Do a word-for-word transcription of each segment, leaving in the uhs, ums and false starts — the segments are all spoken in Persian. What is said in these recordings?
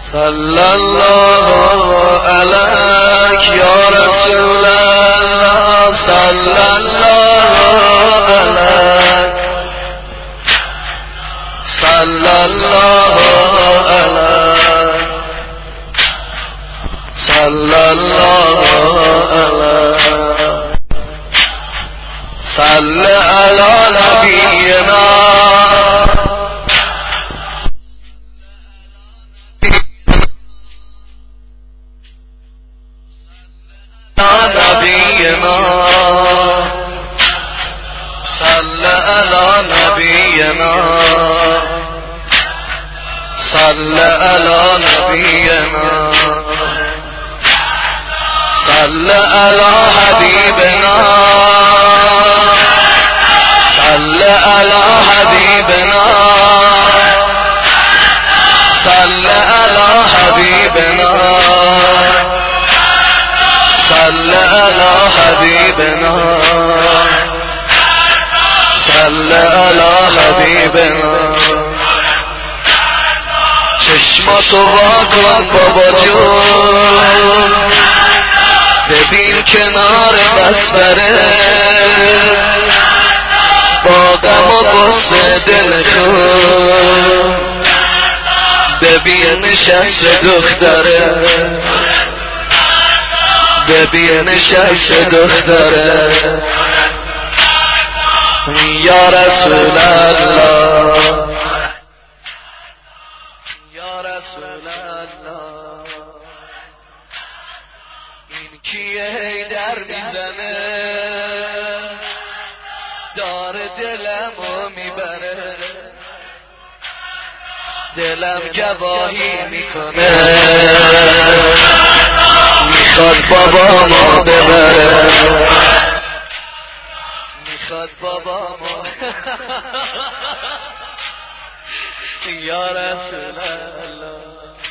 صلی الله علیک یا رسول الله صلی الله علیک صلی الله علیک صلی الله علیک صلی علی نبینا نبینا صلی علی نبینا صلی علی نبینا صلی علی حبیبنا صلی علی حبیبنا صلی علی حبیبنا صلی علی حبیبنا صلی علی حبیبنا چشماتو وا کن بابا جون ببین کنار بستره با غم و غصه دل خون ببین نشست دختره ببین نشست دختره یا رسول الله یا رسول الله این کیه در میزنه داره دلمو میبره دلم گواهی میکنه میخواد بابا ما ببره میخواد بابا ما یا رسول الله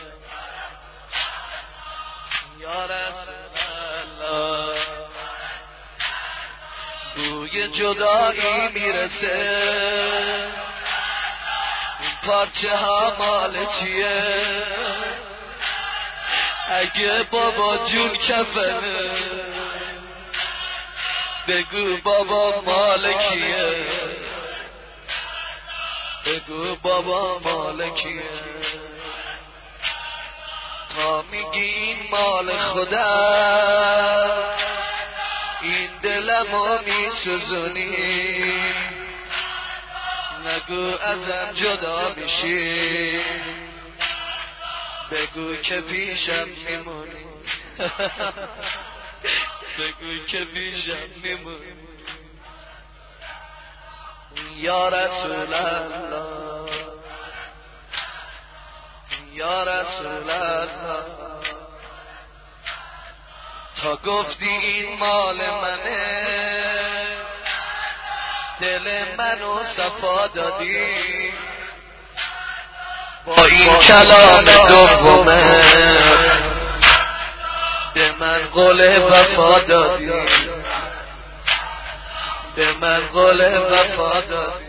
یا رسول الله بوی جدایی میرسه این پارچه ها مال چیه اگه بابا جون کفنه بگو بابا مال کیه بگو بابا مال کیه تا میگی این مال خدا این دلمو میسوزونی نگو ازم جدا میشی بگو که پیشم میمونی بگو که پیشم میمونی یا رسول الله یا رسول الله تا گفتی این مال منه دل منو صفا دادی با این کلام دومت به من قول وفا دادی به من قول وفا دادی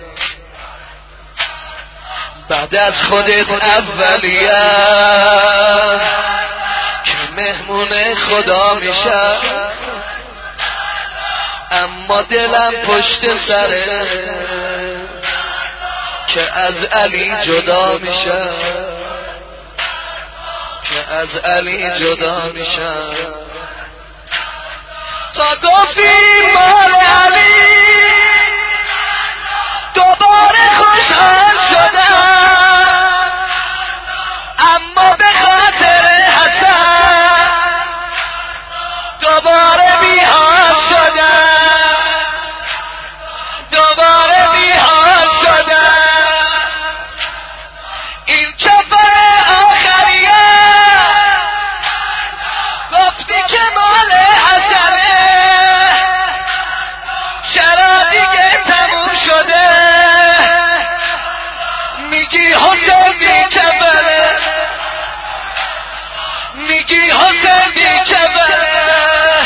بعد از خودت اولیه که مهمون خدا میشم اما دلم پشت سره که از علی جدا میشم که از علی جدا میشم تا گفتی مال علی دوباره خوشحال شدم اما به خاطر حسن دوباره بیحال شدم دوباره بیحال شدم این کفر آخریه گفتی که مال حسنه چرا دیگه تموم شده میگی حسین بی کفره میگی حسین بی کفره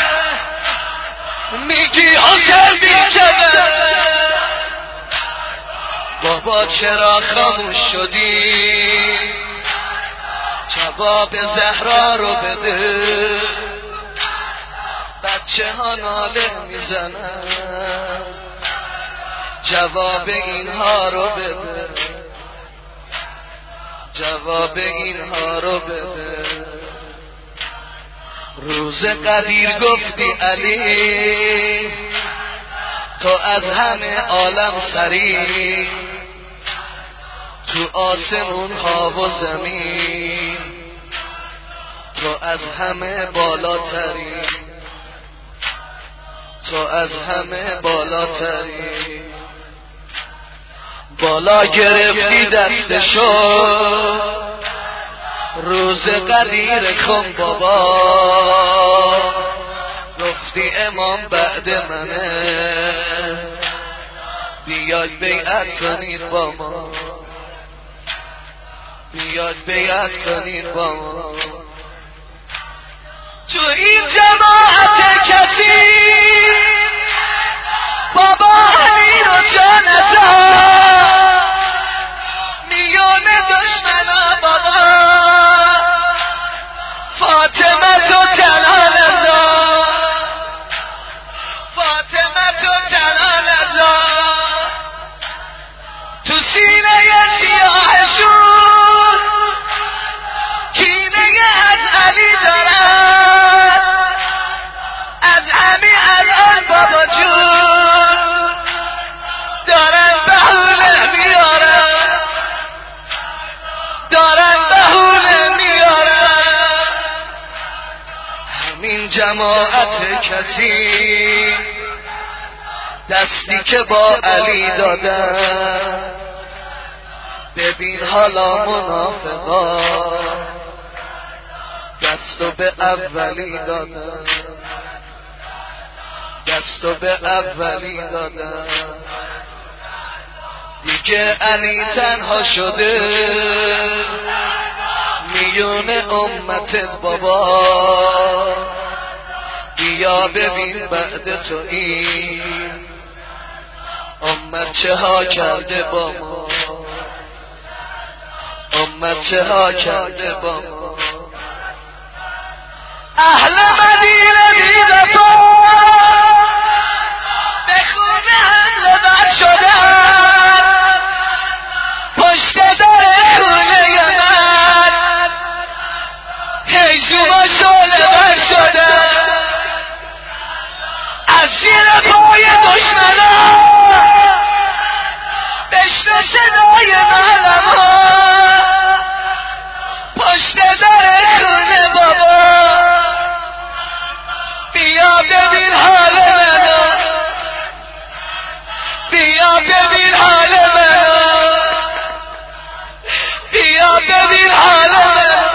میگی حسین بی کفره بابا چرا خاموش شدی جواب زهرا رو بده، بچه ها ناله میزنن، جواب اینها رو بده، جواب اینها رو بده. روز قدیر گفتی علی تو از همه عالم سری، تو آسمون ها و زمین تو از همه بالاتری، تو از همه بالاتری. بالا گرفتی دستشو روز قدیر کن بابا، گفتی امام بعد منه بیاد بیعت کنید با ما، بیاد بیعت کنید با ما. تو این جماعت کسی بابا علی رو جا نزار، میون دشمنا بابا فاطمه تو جلال ازار، فاطمه تو جلال ازار. تو سینه سیاهشون کینه از علی دارن، از همین الان بابا جون دارن بهونه میارن، دارن بهونه میارن. همین جماعت کسی دستی که با علی دادن، ببین حالا منافقا دستو به اولی دادن، دستو به اولی دادن. دیگه علی تنها شده میون امتت بابا، بیا ببین بعد تو این امت چه ها کرده با ما، امت چه ها کرده با ما. اهل مدینه بی‌وفا به خون حمله بر شدن، پشت در خونه من هیزوما شعله بر شدن، از زیر پای دشمنا بشنو صدای معلما، پشت در خونه بابا بیا ببین حال منو، بیا ببین حال منو، بیا ببین حال منو.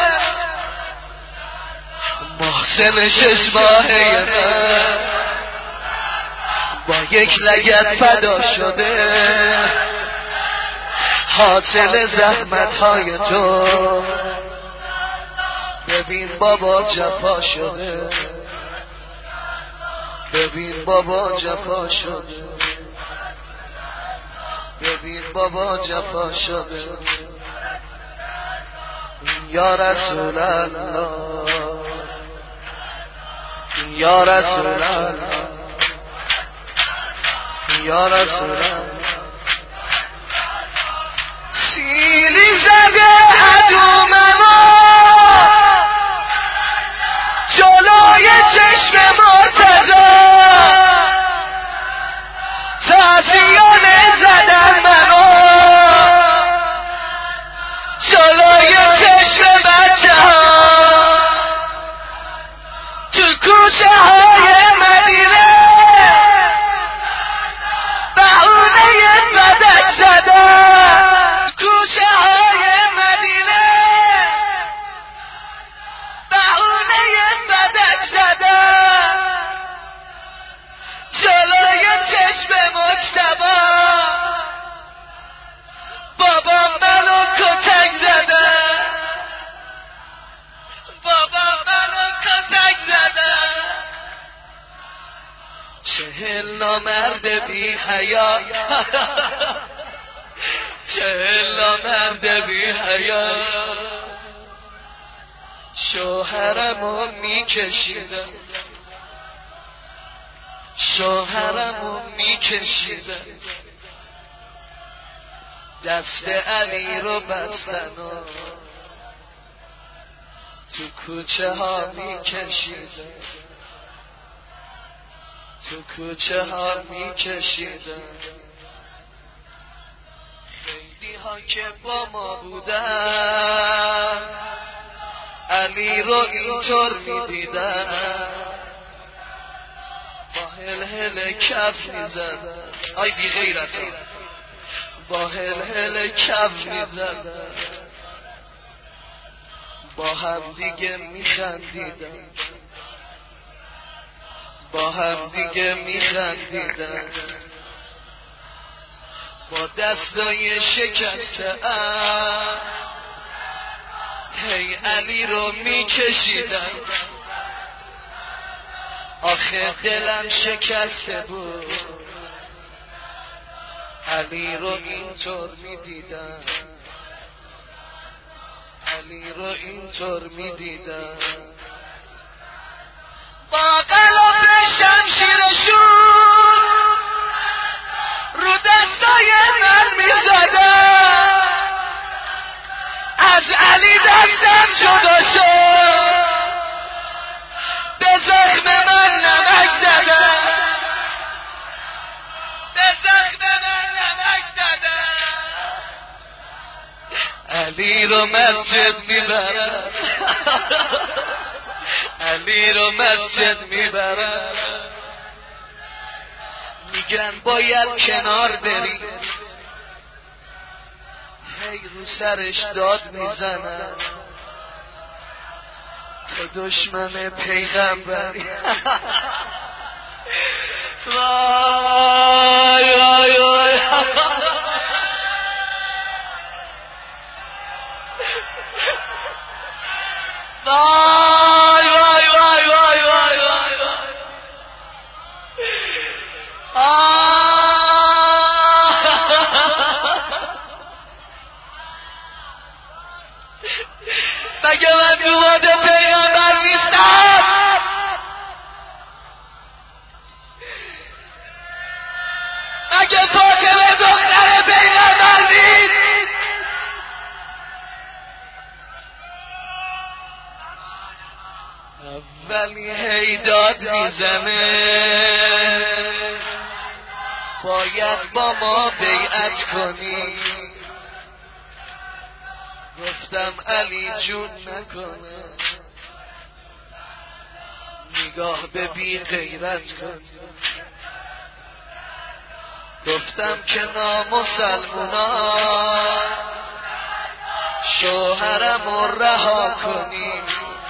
محسن شش ماهه من با یک لگد فدا شده، حاصل زحمت های تو ببین بابا جفا شده، ببین بابا جفا شده، ببین بابا جفا شده. یا رسول الله، یا رسول الله، یا رسول الله. سیلی زده عدو ما جلوی چشم مرتضی، تازیانه زدن منو جلوی چشم بچه ها، تو کوچه های مدینه بهونه بدک زدن، کوچه های مدینه بهونه بدک زدن، جلوی چشم مجتبی بابا منو کتک زدن، بابا منو کتک زدن. چهل نامرد بی حیا، چهل نامرد بی حیا شوهرمو میکشیدم شوهرمو میکشیدم دست علی رو بستن و تو کوچه ها میکشیدم تو کوچه ها میکشیدم خیلی ها که با ما بودن علی رو اینطور میدیدن با هل هل کف میزدن آی بی غیرت ها با هل هل کف میزدن با هم دیگه میخندیدن با هم دیگه میخندیدن با دستای شکسته ام هی علی رو میکشیدم آخه دلم شکسته بود علی رو اینطور میدیدم علی رو اینطور میدیدم با غلاف شمشیرشون رو دستای من میزدم از علی دستم جدا شد به زخم من نمک زدم به زخم من نمک زدم علی رو مسجد میبرم علی رو مسجد میبرم میگن باید کنار بری هی رو سرش داد میزنن تو دشمن پیغمبری وای وای وای وای وای وای وای وای وای مگه من دواد پیغمبر نیستم مگه فاطمه دختر پیغمبر نیست اولی هی داد میزنه باید با ما بیعت کنی گفتم علی جون نکنه نگاه به بی غیرت کن گفتم که نامسلمونا شوهرم رو رها کنی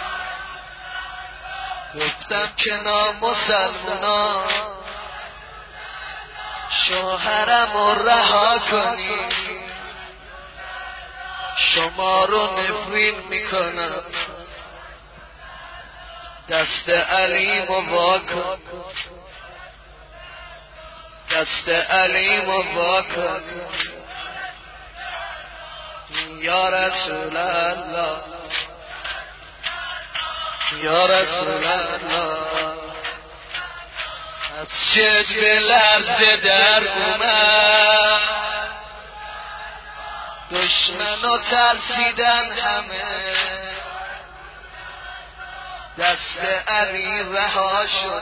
گفتم که نامسلمونا شوهرم رو رها کنی شما رو نفرین میکنم دست علی مواکن دست علی مواکن یا رسول الله یا رسول الله از شد به لرزه در اومد دشمن و ترسیدن همه دست علی رها شد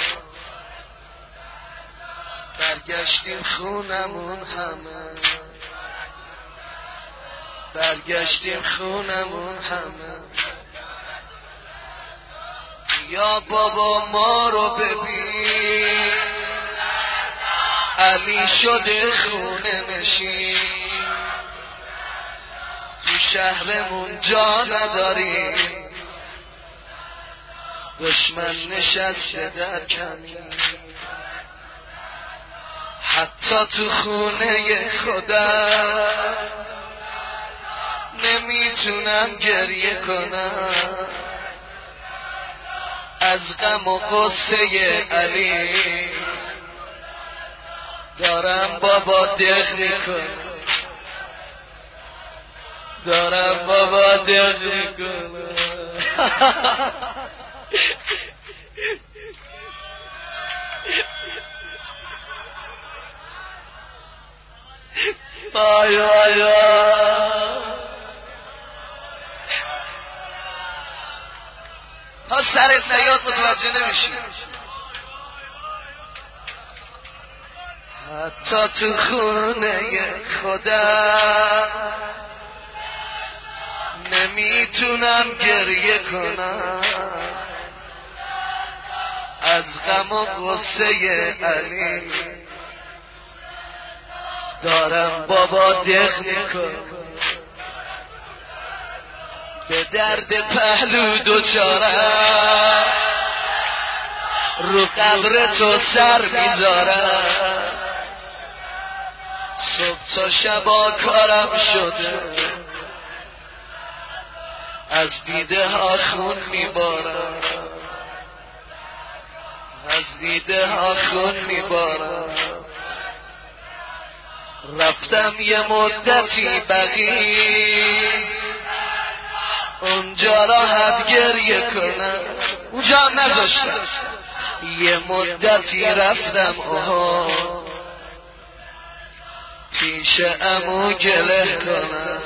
برگشتیم خونمون همه برگشتیم خونمون همه یا بابا ما رو ببین علی شده خونه نشین تو شهرمون جا نداریم دشمن نشسته در کمین حتی تو خونه خودم نمیتونم گریه کنم از غم و غصه علی دارم بابا دق میکنم دارم بابا دق میکنم وای وای وای تا سرت نیاد متوجه نمیشی. حتی تو خونه خودم نمیتونم گریه کنم از غم و غصه علی. دارم بابا دق میکنم به درد پهلو دوچارم رو قبر تو سر میذارم صبح تا شبا کارم شده از دیده ها خون میبارم از دیده ها خون میبارم. رفتم یه مدتی بقی اونجا راحت گریه کنم اونجا هم نذاشتم. یه مدتی رفتم اوها پیش عمو گله کنم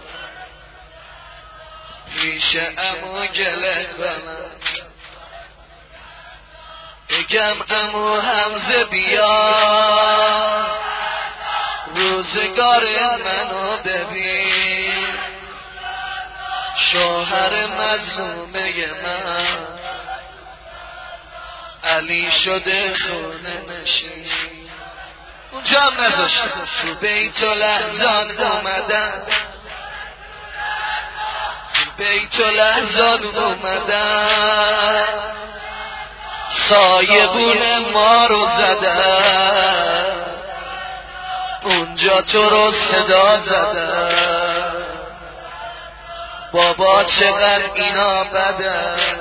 پیش عمو گله کنم بگم عمو حمزه بیا روزگار منو ببین شوهر مظلومه من علی شده خونه نشین. اونجا هم نذاشتم. تو بیت لحظان اومدم تو بیت لحظان اومدم سایبون ما رو زدم اونجا تو رو صدا زدم بابا چقدر اینا بدن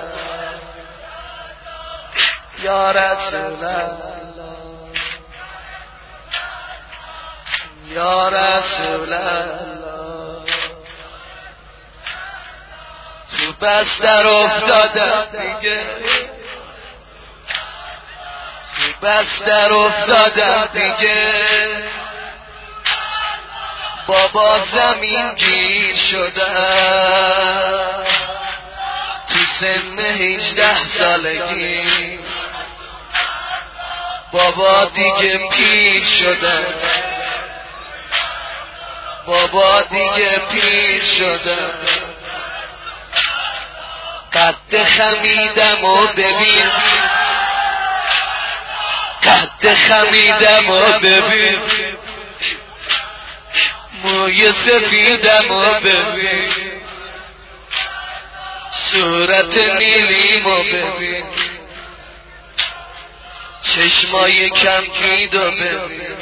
یا رسول الله یا رسول الله. تو بستر افتادم دیگه تو بستر افتادم دیگه بابا زمین گیر شدم تو سن هجده سالگی بابا دیگه پیر شدم بابا دیگه پیر شدم قد خمیدم و ببین قد خمیدم و ببین موی سفیدم و ببین صورت نیلیم و ببین چشمای کمکید و ببین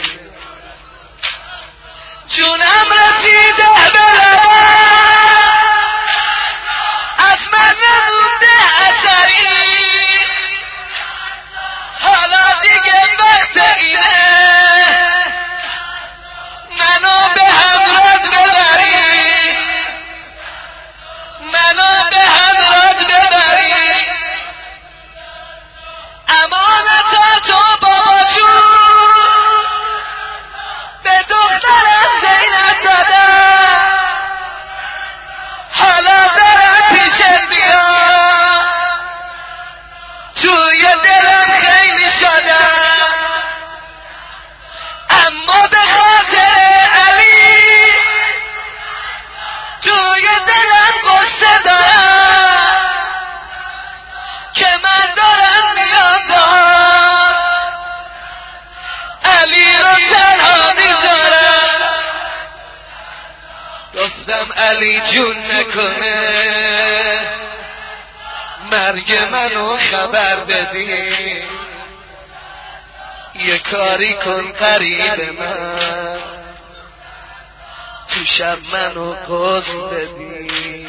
جونم رسیده بلبن از من نمونده اثری حالا دیگه وقت اینه منو به همراه ببری منو به همراه ببری امانت تو بابا جون به دخترم زینب دادم حالا برم پیشت بیام توی دلم خیلی شدم اما به خاطر علی توی دلم قصه دارم که من دارم میادم علی رو تنها میذارم. گفتم علی جون نکنه مرگ منو خبر بدی یه کاری کن قریب من تو شب منو قصد بدی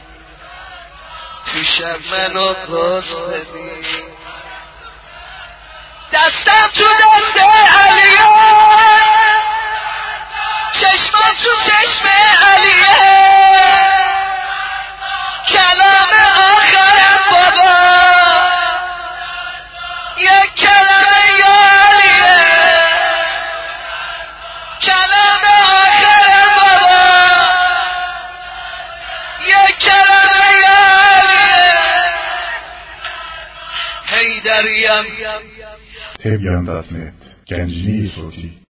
تو شب منو قصد بدی. دستم تو دست علیه چشمم تو چشم علیه کلام آخر بابا یک کلمه یا علیه کلمه آخر بابا یک کلمه یا علیه حیدریم تبیان دات نت گنجینه صوتی